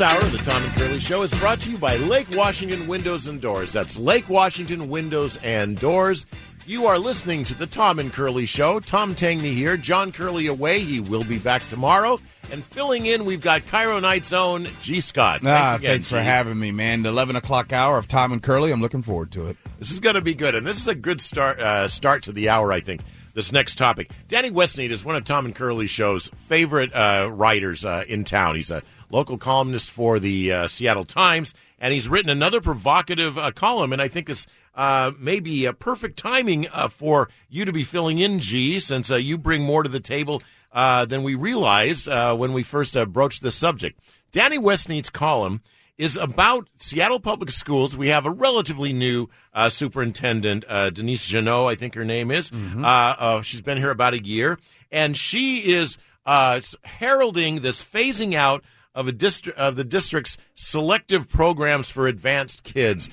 hour of the Tom and Curly Show is brought to you by Lake Washington Windows and Doors. That's Lake Washington Windows and Doors. You are listening to the Tom and Curly Show. Tom Tangney here. John Curly away. He will be back tomorrow. And filling in, we've got Cairo Night's own G. Scott. Thanks for having me, man. The 11 o'clock hour of Tom and Curly. I'm looking forward to it. This is going to be good. And this is a good start to the hour, I think. This next topic. Danny Westneat is one of Tom and Curly Show's favorite writers in town. He's a local columnist for the Seattle Times, and he's written another provocative column, and I think this may be a perfect timing for you to be filling in, G, since you bring more to the table than we realized when we first broached this subject. Danny Westneat's column is about Seattle Public Schools. We have a relatively new superintendent, Denise Jeannot, I think her name is. Mm-hmm. She's been here about a year, and she is heralding this phasing out of the district's selective programs for advanced kids.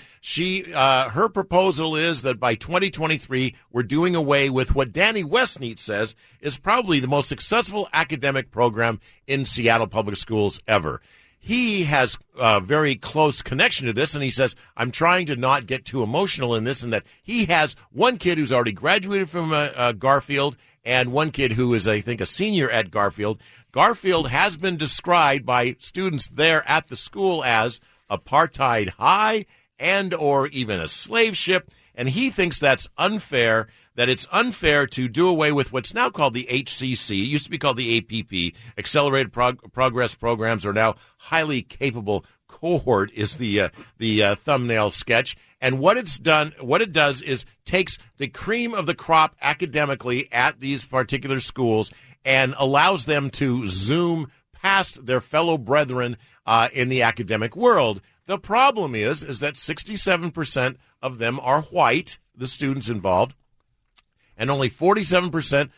Her proposal is that by 2023, we're doing away with what Danny Westneat says is probably the most successful academic program in Seattle Public Schools ever. He has a very close connection to this, and he says, I'm trying to not get too emotional in this, and that he has one kid who's already graduated from Garfield and one kid who is, I think, a senior at Garfield. Garfield has been described by students there at the school as apartheid high and or even a slave ship, and he thinks that's unfair, that it's unfair to do away with what's now called the HCC. It used to be called the APP. Accelerated Progress Programs are now highly capable cohort is the thumbnail sketch. And what it does is takes the cream of the crop academically at these particular schools and allows them to zoom past their fellow brethren in the academic world. The problem is that 67% of them are white, the students involved, and only 47%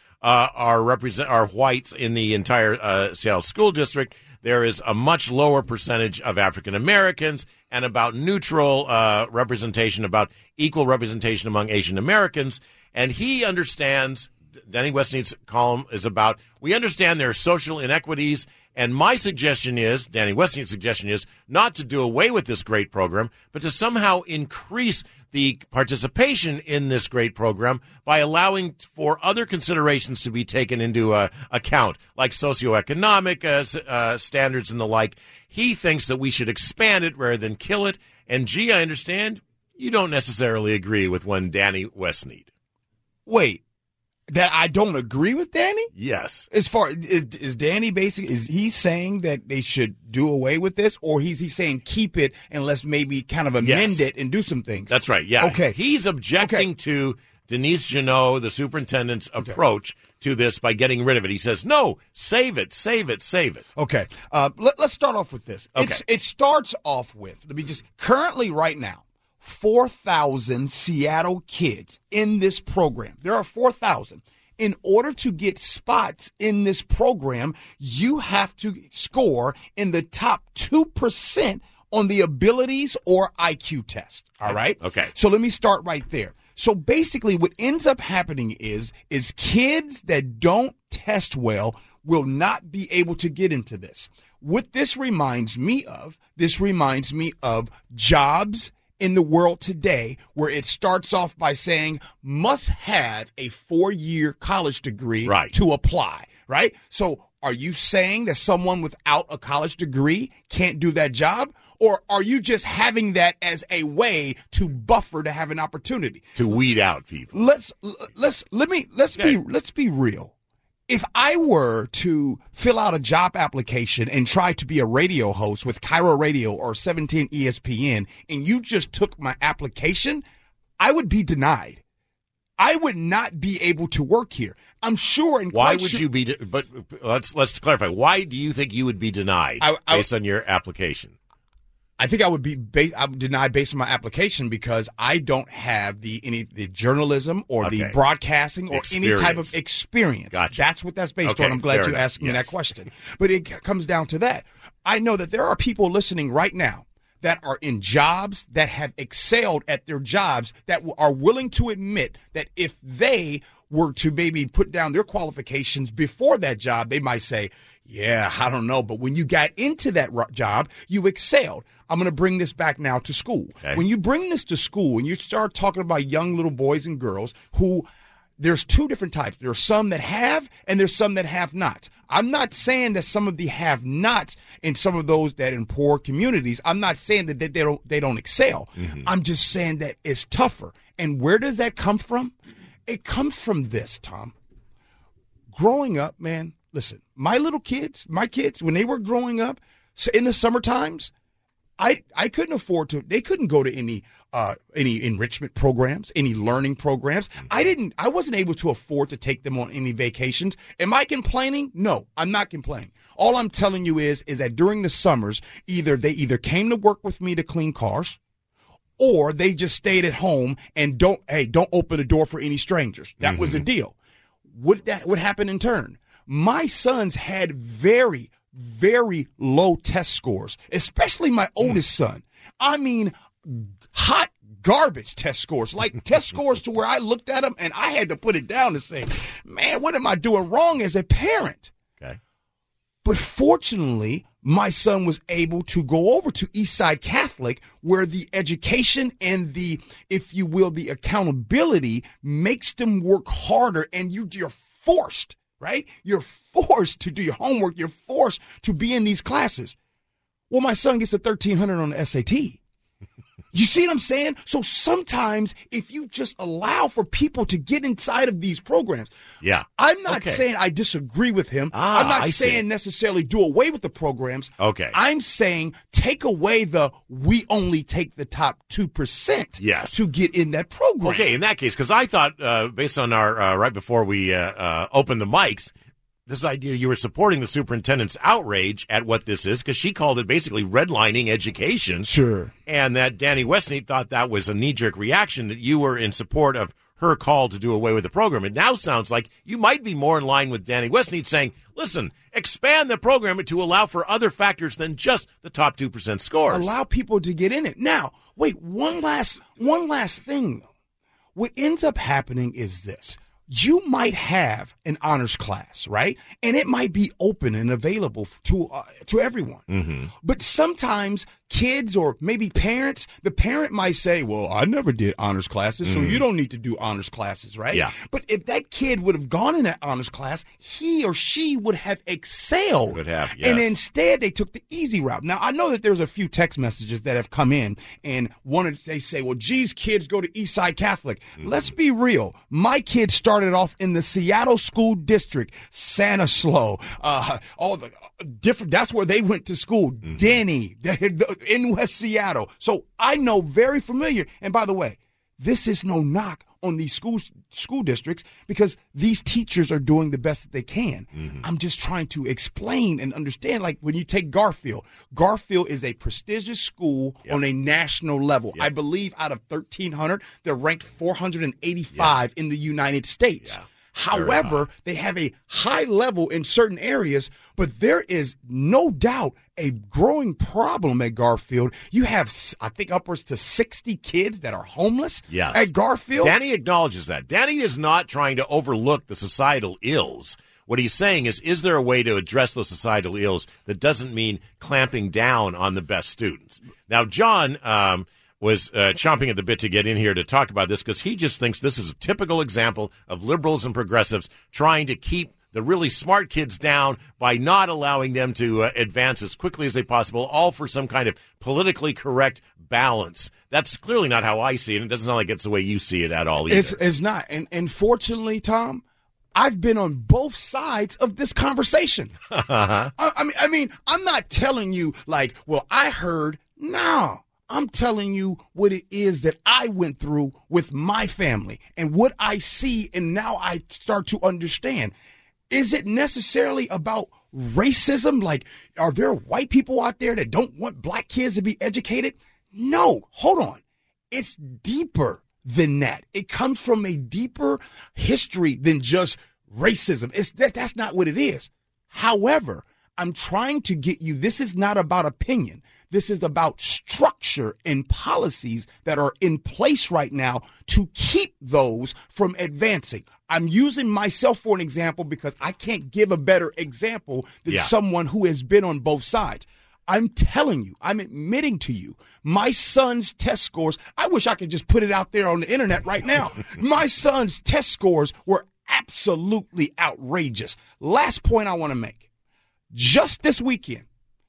are whites in the entire Seattle School District. There is a much lower percentage of African Americans and about neutral representation, about equal representation among Asian Americans. And he understands, Danny Westneat's column is about, we understand there are social inequities, and my suggestion is, Danny Westneat's suggestion is, not to do away with this great program, but to somehow increase the participation in this great program by allowing for other considerations to be taken into account, like socioeconomic standards and the like. He thinks that we should expand it rather than kill it. And, gee, I understand you don't necessarily agree with one Danny Westneat. Wait, that I don't agree with Danny? Yes. As far is Danny basically, is he saying that they should do away with this, or he's saying keep it and let's maybe kind of amend it and do some things? That's right. Yeah. Okay. He's objecting to Denise Jeannot, the superintendent's approach to this by getting rid of it. He says, no, save it, save it, save it. Okay. Let's start off with this. Okay. It starts off with, currently right now, 4,000 Seattle kids in this program. There are 4,000. In order to get spots in this program, you have to score in the top 2% on the abilities or IQ test. All right? Okay. So let me start right there. So basically what ends up happening is kids that don't test well will not be able to get into this. What this reminds me of jobs in the world today, where it starts off by saying must have a 4-year college degree to apply, right? So are you saying that someone without a college degree can't do that job? Or are you just having that as a way to buffer to have an opportunity? To weed out people. Let's be real. If I were to fill out a job application and try to be a radio host with Cairo Radio or 17 ESPN, and you just took my application, I would be denied. I would not be able to work here. I'm sure. And why would you be? But let's clarify. Why do you think you would be denied based on your application? I think I would be denied based on my application because I don't have the journalism or the broadcasting or any type of experience. Gotcha. That's what that's based on. I'm glad you asked me that question. But it comes down to that. I know that there are people listening right now that are in jobs that have excelled at their jobs that are willing to admit that if they were to maybe put down their qualifications before that job, they might say, yeah, I don't know. But when you got into that job, you excelled. I'm going to bring this back now to school. Okay. When you bring this to school and you start talking about young little boys and girls who there's two different types. There are some that have and there's some that have not. I'm not saying that some of the have nots and some of those that in poor communities, I'm not saying that they don't excel. Mm-hmm. I'm just saying that it's tougher. And where does that come from? It comes from this, Tom. Growing up, man, listen, my kids, when they were growing up, so in the summer times, I couldn't afford to. They couldn't go to any enrichment programs, any learning programs. I wasn't able to afford to take them on any vacations. Am I complaining? No, I'm not complaining. All I'm telling you is that during the summers, they came to work with me to clean cars, or they just stayed at home and don't open the door for any strangers. That was the deal. What happened in turn? My sons had very, very low test scores, especially my oldest son. I mean, hot garbage test scores, like test scores to where I looked at them and I had to put it down and say, man, what am I doing wrong as a parent? Okay. But fortunately, my son was able to go over to Eastside Catholic, where the education and the, if you will, the accountability makes them work harder, and you're forced, right? You're forced to do your homework. You're forced to be in these classes. Well, my son gets a 1,300 on the SAT. You see what I'm saying? So sometimes if you just allow for people to get inside of these programs, I'm not saying I disagree with him. I'm not saying necessarily do away with the programs. Okay. I'm saying take away we only take the top 2% to get in that program. Okay, in that case, because I thought based on our right before we opened the mics, this idea you were supporting the superintendent's outrage at what this is, because she called it basically redlining education. Sure. And that Danny Westneat thought that was a knee-jerk reaction, that you were in support of her call to do away with the program. It now sounds like you might be more in line with Danny Westneat saying, listen, expand the program to allow for other factors than just the top 2% scores. Allow people to get in it. Now, wait, one last thing, though. What ends up happening is this. You might have an honors class, right? And it might be open and available to everyone. Mm-hmm. But sometimes kids or maybe parents, the parent might say, well, I never did honors classes, so you don't need to do honors classes, right? Yeah. But if that kid would have gone in that honors class, he or she would have excelled. Would have, yes. And instead, they took the easy route. Now, I know that there's a few text messages that have come in, and they say, well, geez, kids go to Eastside Catholic. Mm-hmm. Let's be real. My kids started off in the Seattle School District, Stanislaus, all the different, that's where they went to school, Denny, in West Seattle. So I know, very familiar. And by the way, this is no knock on these school districts, because these teachers are doing the best that they can. Mm-hmm. I'm just trying to explain and understand, like when you take Garfield is a prestigious school on a national level. I believe out of 1,300, they're ranked 485 in the United States. Yeah. However, they have a high level in certain areas, but there is no doubt a growing problem at Garfield. You have, I think, upwards to 60 kids that are homeless at Garfield. Danny acknowledges that. Danny is not trying to overlook the societal ills. What he's saying is there a way to address those societal ills that doesn't mean clamping down on the best students? Now, John was chomping at the bit to get in here to talk about this, because he just thinks this is a typical example of liberals and progressives trying to keep the really smart kids down by not allowing them to advance as quickly as they possible, all for some kind of politically correct balance. That's clearly not how I see it. It doesn't sound like it's the way you see it at all either. It's not. And fortunately, Tom, I've been on both sides of this conversation. I mean, I'm not telling you like, well, I heard. No. I'm telling you what it is that I went through with my family and what I see, and now I start to understand. Is it necessarily about racism? Like, are there white people out there that don't want black kids to be educated? No, hold on. It's deeper than that. It comes from a deeper history than just racism. That's not what it is. However, I'm trying to get you. This is not about opinion. This is about structure and policies that are in place right now to keep those from advancing. I'm using myself for an example because I can't give a better example than someone who has been on both sides. I'm telling you, I'm admitting to you, my son's test scores, I wish I could just put it out there on the internet right now. My son's test scores were absolutely outrageous. Last point I want to make. Just this weekend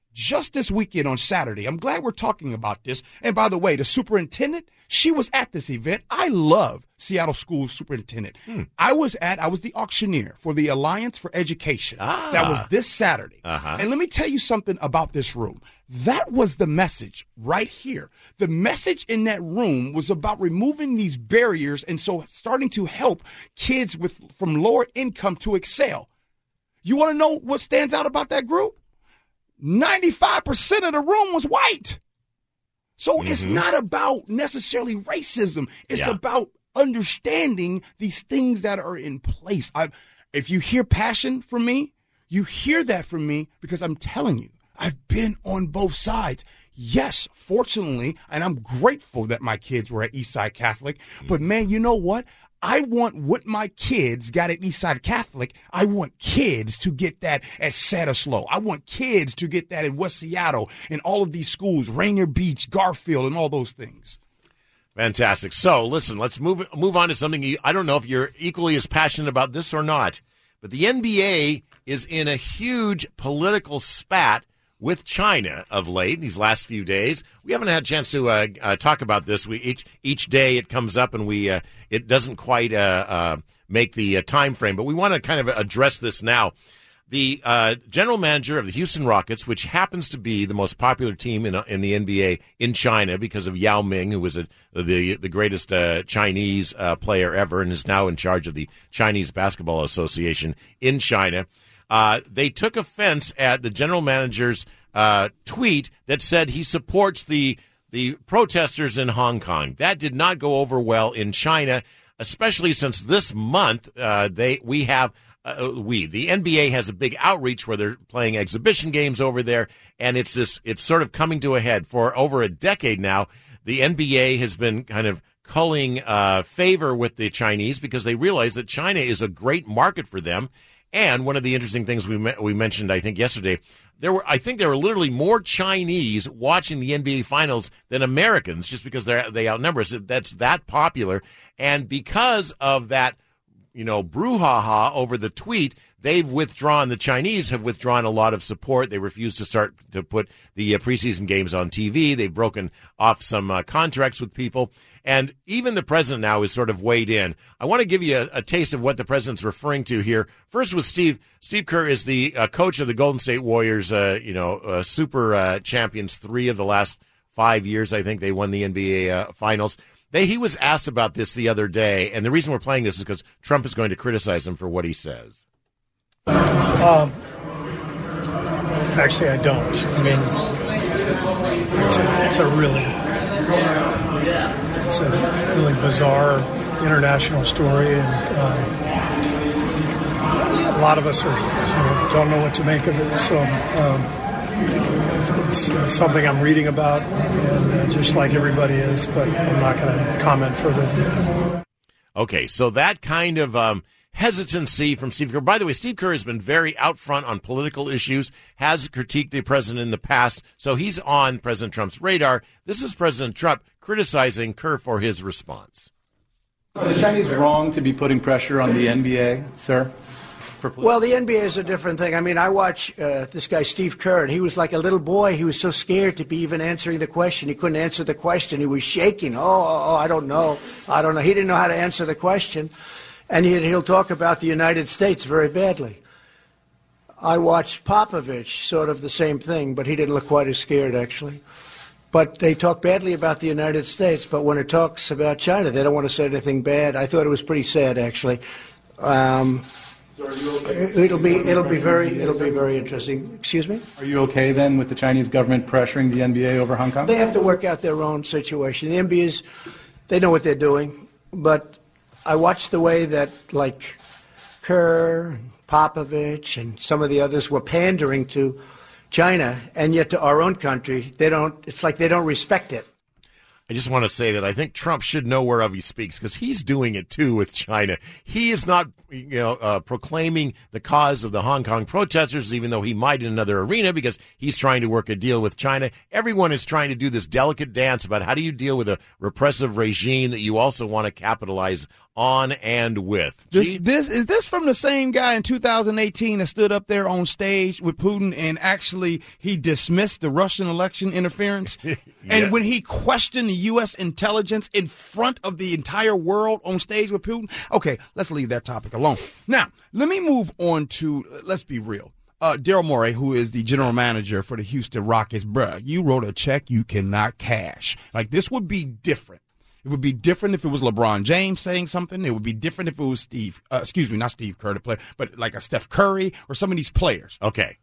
on Saturday, I'm glad we're talking about this. And by the way, the superintendent, she was at this event. I love Seattle School Superintendent. I was the auctioneer for the Alliance for Education. That was this Saturday. And let me tell you something about this room. That was the message right here. The message in that room was about removing these barriers and so starting to help kids from lower income to excel. You want to know what stands out about that group? 95% of the room was white. So it's not about necessarily racism. It's about understanding these things that are in place. If you hear passion from me, you hear that from me because I'm telling you, I've been on both sides. Yes, fortunately, and I'm grateful that my kids were at Eastside Catholic. But, man, you know what? I want what my kids got at Eastside Catholic. I want kids to get that at Satislow. I want kids to get that in West Seattle and all of these schools, Rainier Beach, Garfield, and all those things. Fantastic. So, listen, let's move on to something. I don't know if you're equally as passionate about this or not, but the NBA is in a huge political spat with China of late, these last few days. We haven't had a chance to talk about this. Each day it comes up and it doesn't quite make the time frame, but we want to kind of address this now. The general manager of the Houston Rockets, which happens to be the most popular team in the NBA in China because of Yao Ming, who was the greatest Chinese player ever and is now in charge of the Chinese Basketball Association in China. They took offense at the general manager's tweet that said he supports the protesters in Hong Kong. That did not go over well in China, especially since this month the NBA has a big outreach where they're playing exhibition games over there, and it's sort of coming to a head. For over a decade now, the NBA has been kind of culling favor with the Chinese because they realize that China is a great market for them. And one of the interesting things we mentioned, I think, yesterday, there were literally more Chinese watching the NBA Finals than Americans, just because they outnumber us. That's that popular, and because of that, brouhaha over the tweet, the Chinese have withdrawn a lot of support. They refuse to start to put the preseason games on TV. They've broken off some contracts with people. And even the president now is sort of weighed in. I want to give you a taste of what the president's referring to here. First with Steve. Steve Kerr is the coach of the Golden State Warriors, super champions 3 of the last 5 years. I think they won the NBA Finals. He was asked about this the other day, and the reason we're playing this is because Trump is going to criticize him for what he says. Actually, I don't. I mean, it's a really bizarre international story, and a lot of us don't know what to make of it. So it's something I'm reading about, and just like everybody is, but I'm not going to comment further. Okay, so that kind of hesitancy from Steve Kerr. By the way, Steve Kerr has been very out front on political issues, has critiqued the president in the past, so he's on President Trump's radar. This is President Trump criticizing Kerr for his response. Are the Chinese wrong to be putting pressure on the NBA, sir? Well, the NBA is a different thing. I mean, I watch this guy, Steve Kerr, and he was like a little boy. He was so scared to be even answering the question. He couldn't answer the question. He was shaking. I don't know. He didn't know how to answer the question. And he'll talk about the United States very badly. I watched Popovich, sort of the same thing, but he didn't look quite as scared, actually. But they talk badly about the United States, but when it talks about China, they don't want to say anything bad. I thought it was pretty sad, actually. So are you okay? It'll be very interesting. Excuse me? Are you okay then with the Chinese government pressuring the NBA over Hong Kong? They have to work out their own situation. The NBA they know what they're doing, but I watched the way that, like, Kerr, Popovich and some of the others were pandering to China, and yet to our own country, they don't. It's like they don't respect it. I just want to say that I think Trump should know whereof he speaks because he's doing it too with China. He is not, proclaiming the cause of the Hong Kong protesters, even though he might in another arena because he's trying to work a deal with China. Everyone is trying to do this delicate dance about how do you deal with a repressive regime that you also want to capitalize on and with. Is this from the same guy in 2018 that stood up there on stage with Putin and actually he dismissed the Russian election interference? Yeah. And when he questioned the U.S. intelligence in front of the entire world on stage with Putin? Okay, let's leave that topic alone. Now, let me move on to, let's be real. Daryl Morey, who is the general manager for the Houston Rockets, bruh, you wrote a check you cannot cash. Like, this would be different. It would be different if it was LeBron James saying something. It would be different if it was not Steve Kerr, the player, but like a Steph Curry or some of these players. Okay.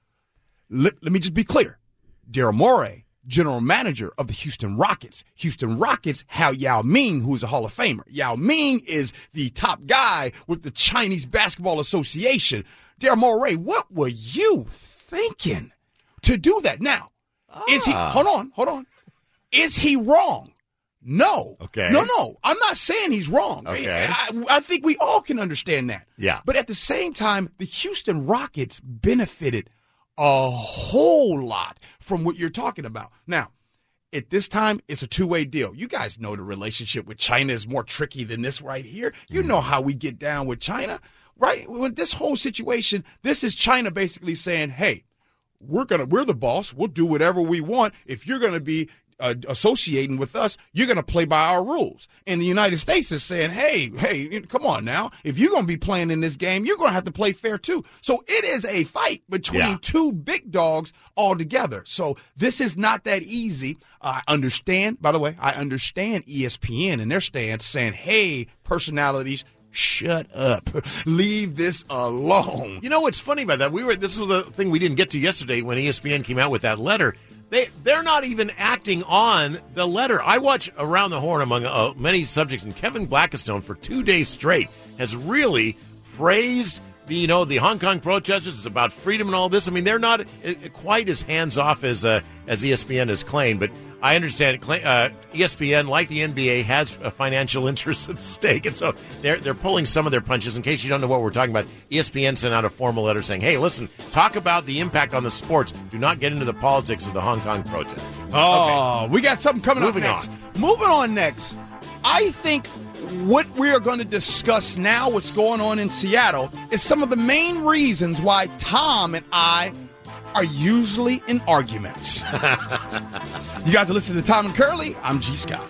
Let me just be clear. Daryl Morey, general manager of the Houston Rockets. Houston Rockets have Yao Ming, who is a Hall of Famer. Yao Ming is the top guy with the Chinese Basketball Association. Daryl Morey, what were you thinking to do that? Now, is he, hold on. Is he wrong? No. Okay. No. I'm not saying he's wrong. Okay. I think we all can understand that. Yeah. But at the same time, the Houston Rockets benefited a whole lot from what you're talking about. Now, at this time, it's a two-way deal. You guys know the relationship with China is more tricky than this right here. You know how we get down with China, right? With this whole situation, this is China basically saying, hey, we're the boss. We'll do whatever we want. If you're going to be associating with us, you're going to play by our rules. And the United States is saying, hey, come on now. If you're going to be playing in this game, you're going to have to play fair too. So it is a fight between two big dogs all together. So this is not that easy. I understand, by the way, ESPN and their stance saying, hey, personalities, shut up. Leave this alone. You know what's funny about that? This was the thing we didn't get to yesterday when ESPN came out with that letter. They're not even acting on the letter. I watch Around the Horn among many subjects, and Kevin Blackistone for 2 days straight has really praised the Hong Kong protesters. It's about freedom and all this. I mean, they're not quite as hands off as ESPN has claimed, but I understand ESPN, like the NBA, has a financial interest at stake, and so they're pulling some of their punches. In case you don't know what we're talking about, ESPN sent out a formal letter saying, hey, listen, talk about the impact on the sports. Do not get into the politics of the Hong Kong protests. Oh, okay. We got something coming up next. Moving on next, I think what we are going to discuss now, what's going on in Seattle, is some of the main reasons why Tom and I are usually in arguments. You guys are listening to Tom and Curly. I'm G. Scott.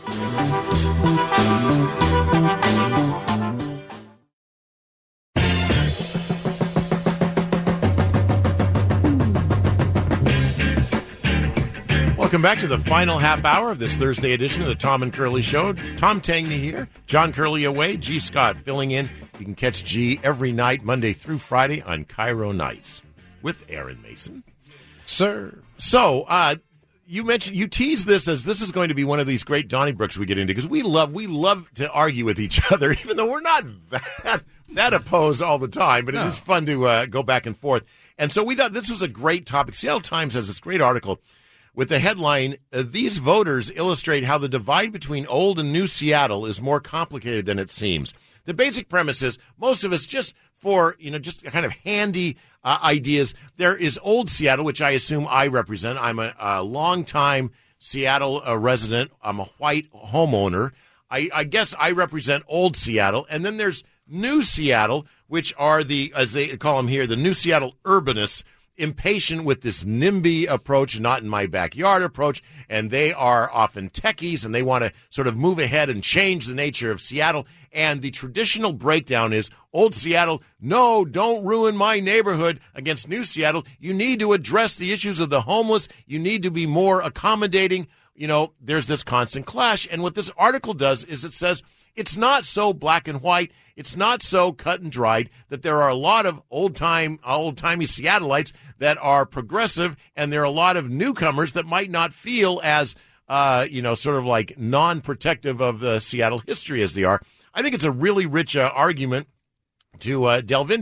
Welcome back to the final half hour of this Thursday edition of the Tom and Curly Show. Tom Tangney here, John Curly away, G. Scott filling in. You can catch G every night, Monday through Friday on Cairo Nights with Aaron Mason. Sir. So, you teased this as this is going to be one of these great Donnybrooks we get into because we love to argue with each other, even though we're not that opposed all the time, but it is fun to go back and forth. And so we thought this was a great topic. Seattle Times has this great article with the headline, these voters illustrate how the divide between old and new Seattle is more complicated than it seems. The basic premise is most of us just for, just kind of handy ideas. There is old Seattle, which I assume I represent. I'm a longtime Seattle resident. I'm a white homeowner. I guess I represent old Seattle. And then there's new Seattle, which are as they call them here, the new Seattle urbanists, impatient with this NIMBY approach, not in my backyard approach, and they are often techies, and they want to sort of move ahead and change the nature of Seattle. And the traditional breakdown is old Seattle, no, don't ruin my neighborhood, against new Seattle. You need to address the issues of the homeless. You need to be more accommodating. There's this constant clash. And what this article does is it says it's not so black and white. It's not so cut and dried, that there are a lot of old-timey Seattleites that are progressive, and there are a lot of newcomers that might not feel as, sort of like non-protective of the Seattle history as they are. I think it's a really rich argument to delve into.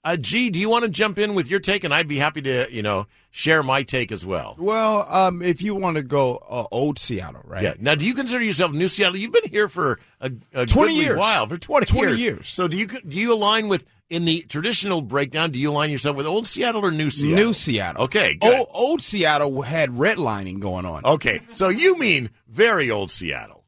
G, do you want to jump in with your take? And I'd be happy to, share my take as well. Well, if you want to go old Seattle, right? Yeah. Now, do you consider yourself New Seattle? You've been here for a 20 years. While, for 20 years. So do you align with, in the traditional breakdown, do you align yourself with old Seattle or New Seattle? New Seattle. Okay, good. Old Seattle had redlining going on. Okay, so you mean very old Seattle.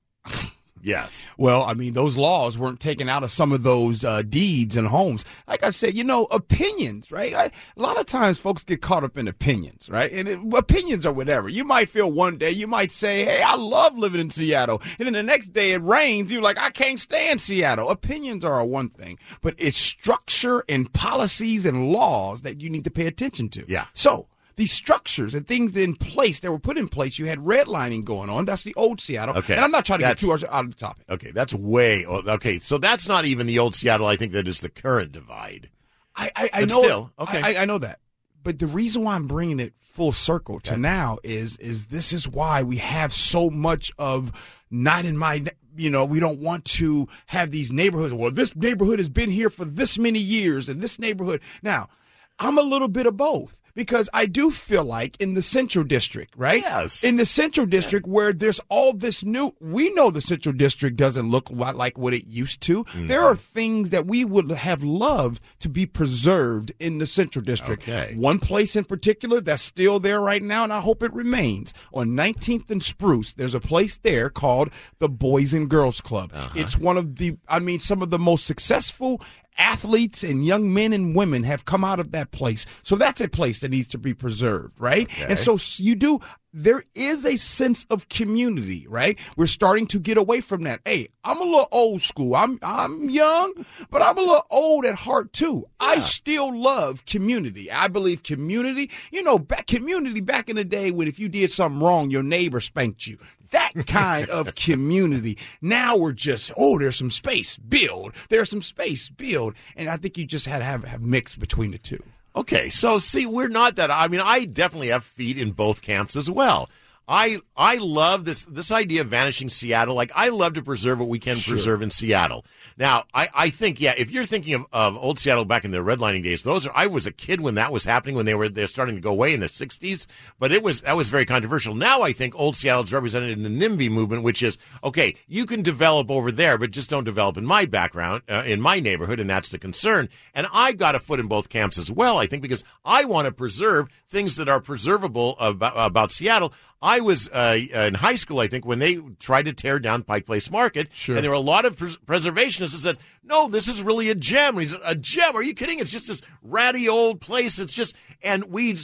Yes. Well, I mean, those laws weren't taken out of some of those deeds and homes. Like I said, opinions, right? A lot of times folks get caught up in opinions, right? And opinions are whatever. You might feel one day, you might say, hey, I love living in Seattle. And then the next day it rains. You're like, I can't stand Seattle. Opinions are one thing, but it's structure and policies and laws that you need to pay attention to. Yeah. So these structures and things in place that were put in place, you had redlining going on. That's the old Seattle. Okay. And I'm not trying to get too out of the topic. Okay, that's way old. Okay, so that's not even the old Seattle. I think that is the current divide. I know. Still, okay. I know that. But the reason why I'm bringing it full circle to now is this is why we have so much of not in my we don't want to have these neighborhoods. Well, this neighborhood has been here for this many years, and this neighborhood. Now, I'm a little bit of both. Because I do feel like in the Central District, right? Yes. In the Central District where there's all this we know the Central District doesn't look like what it used to. Mm-hmm. There are things that we would have loved to be preserved in the Central District. Okay. One place in particular that's still there right now, and I hope it remains. On 19th and Spruce, there's a place there called the Boys and Girls Club. Uh-huh. It's one of some of the most successful athletes and young men and women have come out of that place. So that's a place that needs to be preserved, right? Okay. And so there is a sense of community, right? We're starting to get away from that. Hey, I'm a little old school. I'm young, but I'm a little old at heart too. Yeah. I still love community. I believe community, community back in the day when if you did something wrong, your neighbor spanked you. That kind of community. Now we're just, there's some space, build. There's some space, build. And I think you just had to have mix between the two. Okay, so see, we're not that. I mean, I definitely have feet in both camps as well. I love this idea of vanishing Seattle. Like, I love to preserve what we can preserve in Seattle. Now, I think, if you're thinking of old Seattle back in the redlining days, I was a kid when that was happening, when they're starting to go away in the 60s, but that was very controversial. Now I think old Seattle is represented in the NIMBY movement, which is, okay, you can develop over there, but just don't develop in my background, in my neighborhood, and that's the concern. And I got a foot in both camps as well, I think, because I want to preserve things that are preservable about Seattle. I was in high school, I think, when they tried to tear down Pike Place Market, and there were a lot of preservationists that said, no, this is really a gem. And he said, a gem? Are you kidding? It's just this ratty old place. It's just, and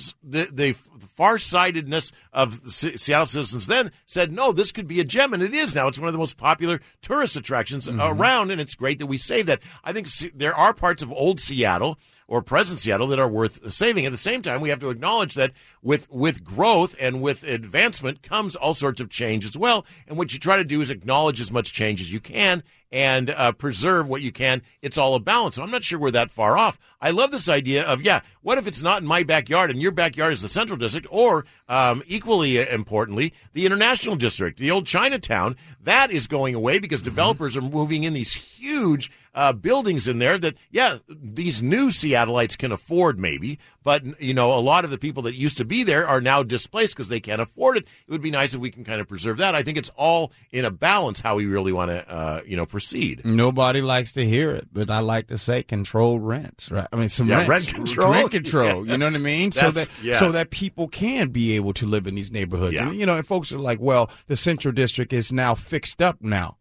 the far-sightedness of the Seattle citizens then said, no, this could be a gem, and it is now. It's one of the most popular tourist attractions around, and it's great that we save that. I think there are parts of old Seattle or present Seattle that are worth saving. At the same time, we have to acknowledge that with growth and with advancement comes all sorts of change as well. And what you try to do is acknowledge as much change as you can and preserve what you can. It's all a balance. So I'm not sure we're that far off. I love this idea of, what if it's not in my backyard and your backyard is the Central District, or equally importantly, the International District, the old Chinatown, that is going away because developers are moving in these huge buildings in there that, these new Seattleites can afford maybe, but, a lot of the people that used to be there are now displaced because they can't afford it. It would be nice if we can kind of preserve that. I think it's all in a balance how we really want to, proceed. Nobody likes to hear it, but I like to say controlled rents, right? I mean, rent control. Rent control, you know what I mean? So that people can be able to live in these neighborhoods. Yeah. And, and folks are like, well, the Central District is now fixed up now.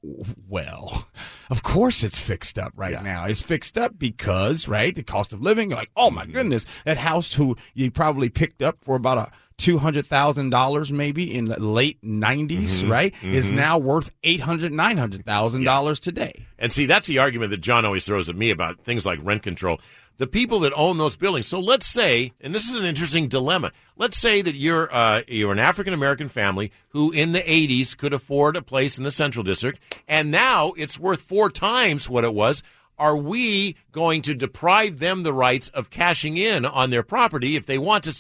Well, of course it's fixed up right now. It's fixed up because, right, the cost of living, you're like, oh my goodness, that house you probably picked up for about $200,000 maybe in the late 90s, right, is now worth $800,000, $900,000 today. And see, that's the argument that John always throws at me about things like rent control. The people that own those buildings. So let's say, and this is an interesting dilemma. Let's say that you're an African-American family who in the 80s could afford a place in the Central District, and now it's worth 4 times what it was. Are we going to deprive them the rights of cashing in on their property if they want to sell it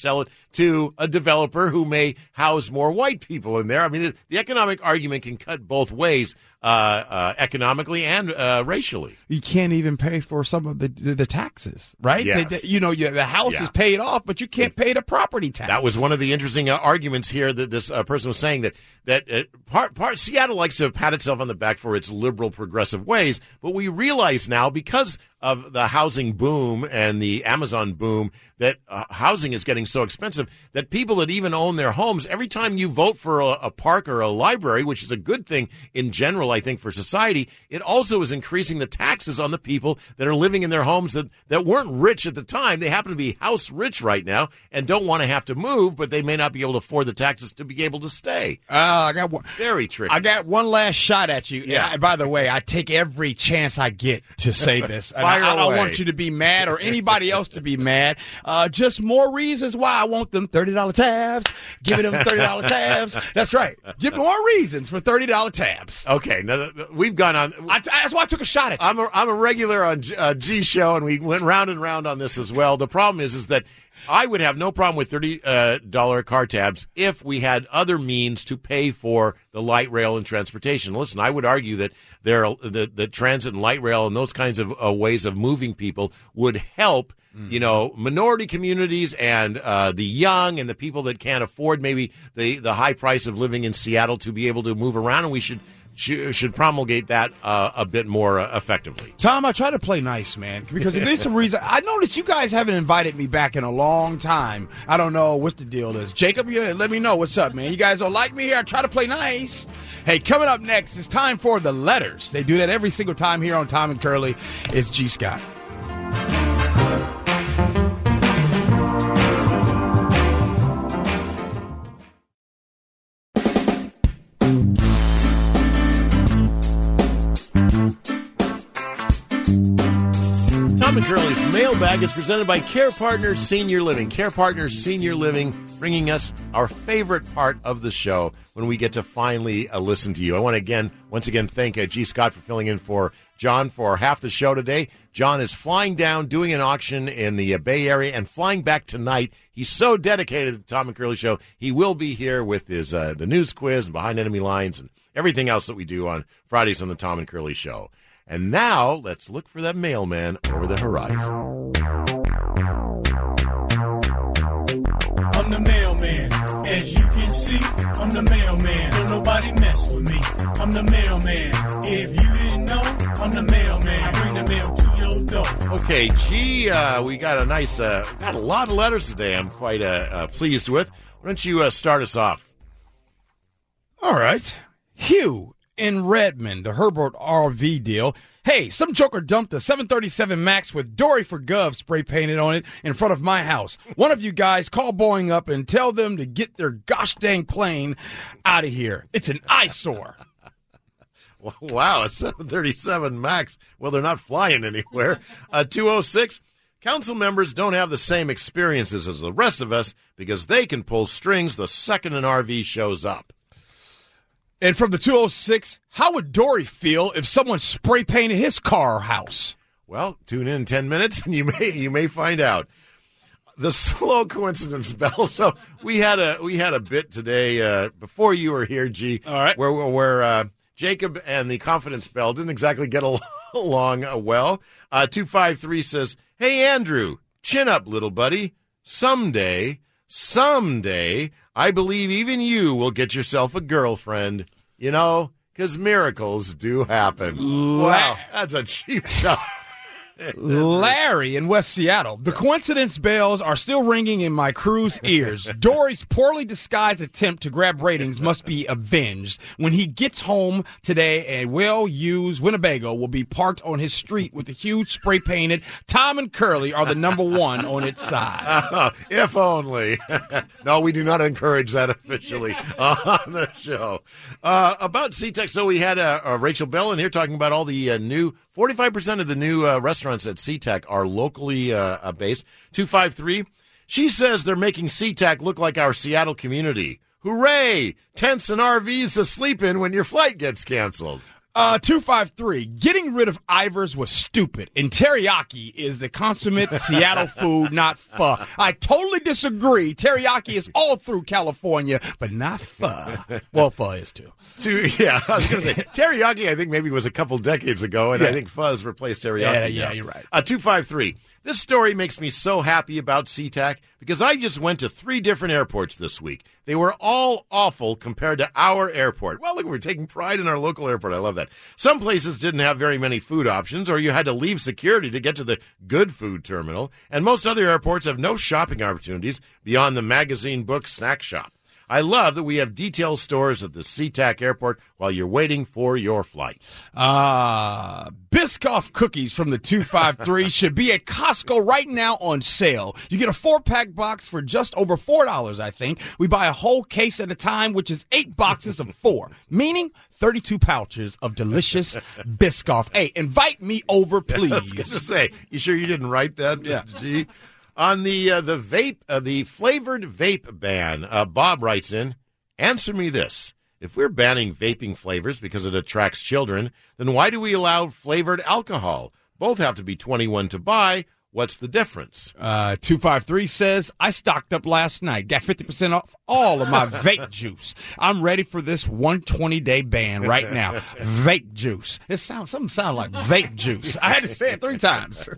to a developer who may house more white people in there. I mean, the economic argument can cut both ways, economically and racially. You can't even pay for some of the taxes, right? Yes. The house is paid off, but you can't pay the property tax. That was one of the interesting arguments here that this person was saying that part Seattle likes to pat itself on the back for its liberal progressive ways, but we realize now because of the housing boom and the Amazon boom that housing is getting so expensive that people that even own their homes, every time you vote for a park or a library, which is a good thing in general, I think, for society, it also is increasing the taxes on the people that are living in their homes that weren't rich at the time. They happen to be house rich right now and don't want to have to move, but they may not be able to afford the taxes to be able to stay. I got one. Very tricky. I got one last shot at you. Yeah. By the way, I take every chance I get to say this. And Fire I don't away. want you to be mad or anybody else to be mad. Just more reasons why I want them $30 tabs. Giving them $30 tabs. That's right. Give more reasons for $30 tabs. Okay, now we've gone on. That's why I took a shot at you. I'm a regular on G Show, and we went round and round on this as well. The problem is that I would have no problem with $30 car tabs if we had other means to pay for the light rail and transportation. Listen, I would argue that the transit and light rail and those kinds of ways of moving people would help, minority communities and the young and the people that can't afford maybe the high price of living in Seattle to be able to move around, and we should promulgate that a bit more effectively. Tom, I try to play nice, man, because there's some reason. I noticed you guys haven't invited me back in a long time. I don't know what the deal is. Jacob, let me know what's up, man. You guys don't like me here? I try to play nice. Hey, coming up next, it's time for the letters. They do that every single time here on Tom and Curly. It's G. Scott. Tom and Curly's mailbag is presented by Care Partners Senior Living. Care Partners Senior Living bringing us our favorite part of the show when we get to finally listen to you. I want to once again thank G. Scott for filling in for John for half the show today. John is flying down, doing an auction in the Bay Area, and flying back tonight. He's so dedicated to the Tom and Curly show. He will be here with his the news quiz and Behind Enemy Lines and everything else that we do on Fridays on the Tom and Curly show. And now, let's look for that mailman over the horizon. I'm the mailman. As you can see, I'm the mailman. Don't nobody mess with me. I'm the mailman. If you didn't know, I'm the mailman. I bring the mail to your door. Okay, G, we got got a lot of letters today I'm quite pleased with. Why don't you start us off? All right. Hugh in Redmond, the Herbert RV deal. Hey, some joker dumped a 737 MAX with Dory for Gov spray painted on it in front of my house. One of you guys call Boeing up and tell them to get their gosh dang plane out of here. It's an eyesore. Wow, a 737 MAX. Well, they're not flying anywhere. 206, council members don't have the same experiences as the rest of us because they can pull strings the second an RV shows up. And from the 206, how would Dory feel if someone spray painted his car or house? Well, tune in 10 minutes and you may find out. The slow coincidence bell. So we had a bit today before you were here, G. All right. Where Jacob and the confidence bell didn't exactly get along well. 253 says, "Hey Andrew, chin up, little buddy. Someday, I believe even you will get yourself a girlfriend. You know, because miracles do happen." Wow, that's a cheap shot. Larry in West Seattle. The coincidence bells are still ringing in my crew's ears. Dory's poorly disguised attempt to grab ratings must be avenged. When he gets home today, a well-used Winnebago will be parked on his street with a huge spray-painted Tom and Curly are the number one on its side. If only. No, we do not encourage that officially on the show. About SeaTac, so we had Rachel Bell in here talking about all the new 45% of the new restaurants at SeaTac are locally based. 253, she says they're making SeaTac look like our Seattle community. Hooray! Tents and RVs to sleep in when your flight gets canceled. 253. Getting rid of Ivers was stupid, and teriyaki is the consummate Seattle food, not pho. I totally disagree. Teriyaki is all through California, but not pho. Well, pho is too. Yeah, I was going to say, teriyaki I think maybe was a couple decades ago, and I think pho's replaced teriyaki. Yeah, now. you're right. 253. This story makes me so happy about SeaTac because I just went to 3 different airports this week. They were all awful compared to our airport. Well, look, we're taking pride in our local airport. I love that. Some places didn't have very many food options, or you had to leave security to get to the good food terminal. And most other airports have no shopping opportunities beyond the magazine book snack shop. I love that we have detail stores at the SeaTac airport while you're waiting for your flight. Biscoff cookies from the 253 should be at Costco right now on sale. You get a 4-pack box for just over $4, I think. We buy a whole case at a time, which is 8 boxes of 4, meaning 32 pouches of delicious Biscoff. Hey, invite me over, please. I was going to say, you sure you didn't write that? Yeah. Gee. On the flavored vape ban, Bob writes in, answer me this. If we're banning vaping flavors because it attracts children, then why do we allow flavored alcohol? Both have to be 21 to buy. What's the difference? 253 says, I stocked up last night, got 50% off all of my vape juice. I'm ready for this 120-day ban right now. Vape juice. Something sounds like vape juice. I had to say it 3 times.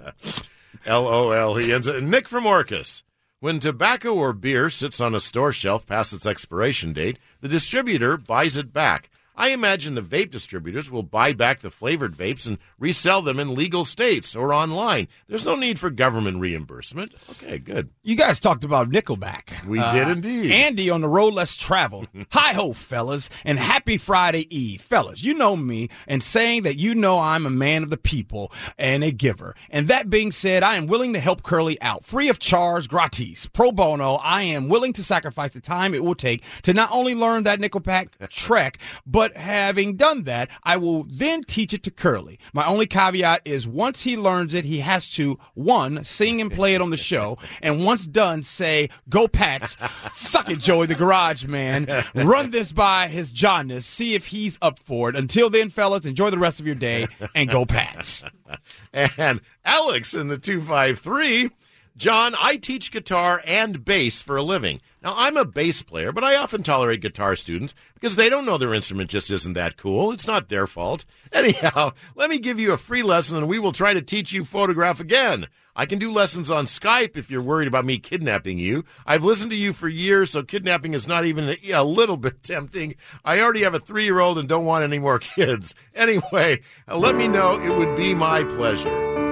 LOL, he ends it. Nick from Orcas. When tobacco or beer sits on a store shelf past its expiration date, the distributor buys it back. I imagine the vape distributors will buy back the flavored vapes and resell them in legal states or online. There's no need for government reimbursement. Okay, good. You guys talked about Nickelback. We did indeed. Andy on the road less traveled. Hi-ho, fellas, and happy Friday Eve. Fellas, you know me, and saying that you know I'm a man of the people and a giver. And that being said, I am willing to help Curly out. Free of charge, gratis, pro bono. I am willing to sacrifice the time it will take to not only learn that Nickelback trek, but having done that, I will then teach it to Curly. My only caveat is once he learns it, he has to, 1, sing and play it on the show, and once done, say, go Pats, suck it, Joey the Garage Man, run this by his Johnness, see if he's up for it. Until then, fellas, enjoy the rest of your day, and go Pats. And Alex in the 253, John, I teach guitar and bass for a living. Now, I'm a bass player, but I often tolerate guitar students because they don't know their instrument just isn't that cool. It's not their fault. Anyhow, let me give you a free lesson, and we will try to teach you photograph again. I can do lessons on Skype if you're worried about me kidnapping you. I've listened to you for years, so kidnapping is not even a little bit tempting. I already have a 3-year-old and don't want any more kids. Anyway, let me know. It would be my pleasure.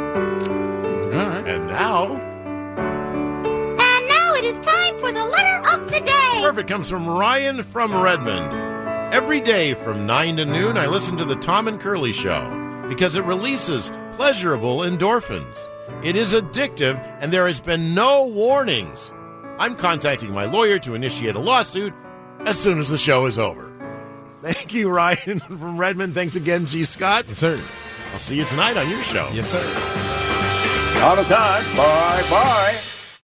All right. And now it is time for the letter of the day. Perfect. Comes from Ryan from Redmond. Every day from 9 to noon, I listen to the Tom and Curly Show because it releases pleasurable endorphins. It is addictive, and there has been no warnings. I'm contacting my lawyer to initiate a lawsuit as soon as the show is over. Thank you, Ryan from Redmond. Thanks again, G. Scott. Yes, sir. I'll see you tonight on your show. Yes, sir. Out of time. Bye-bye.